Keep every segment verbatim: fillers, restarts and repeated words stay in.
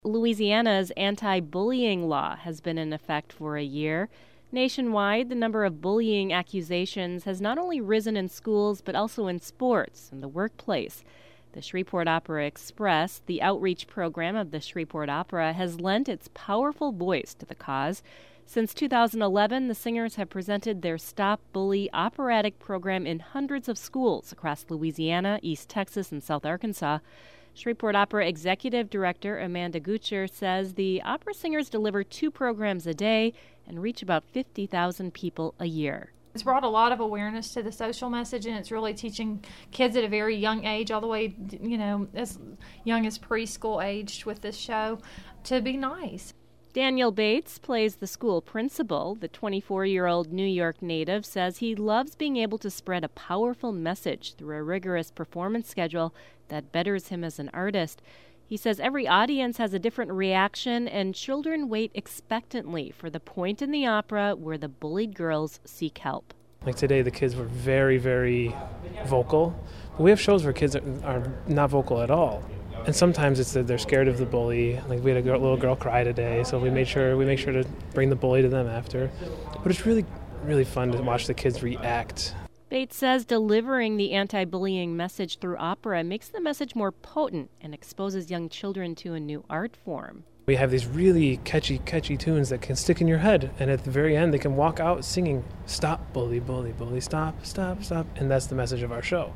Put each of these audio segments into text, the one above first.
Louisiana's anti-bullying law has been in effect for a year. Nationwide, the number of bullying accusations has not only risen in schools, but also in sports and the workplace. The Shreveport Opera Express, the outreach program of the Shreveport Opera, has lent its powerful voice to the cause. Since two thousand eleven, the singers have presented their Stop Bully operatic program in hundreds of schools across Louisiana, East Texas, and South Arkansas. Shreveport Opera Executive Director Amanda Gutcher says the opera singers deliver two programs a day and reach about fifty thousand people a year. It's brought a lot of awareness to the social message, and it's really teaching kids at a very young age, all the way, you know, as young as preschool aged with this show, to be nice. Daniel Bates plays the school principal. The twenty-four-year-old New York native says he loves being able to spread a powerful message through a rigorous performance schedule that betters him as an artist. He says every audience has a different reaction, and children wait expectantly for the point in the opera where the bullied girls seek help. Like today, the kids were very, very vocal. But we have shows where kids are, are not vocal at all. And sometimes it's that they're scared of the bully. Like we had a girl, little girl cry today, so we made sure we make sure to bring the bully to them after. But it's really, really fun to watch the kids react. Bates says delivering the anti-bullying message through opera makes the message more potent and exposes young children to a new art form. We have these really catchy, catchy tunes that can stick in your head, and at the very end they can walk out singing, "Stop, bully, bully, bully, stop, stop, stop," and that's the message of our show.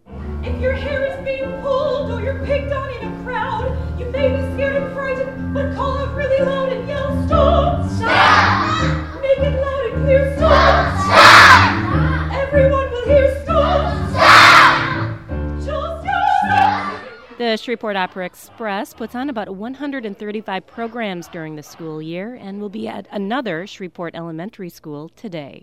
If your hair is being pulled or you're picked on in a crowd, you may be scared and frightened, but call out really loud and yell, "Stop! Stop!" Make it loud and clear, "Stop! Stop!" Everyone will hear, "Stop! Stop!" Just stop! The Shreveport Opera Express puts on about one hundred thirty-five programs during the school year and will be at another Shreveport Elementary School today.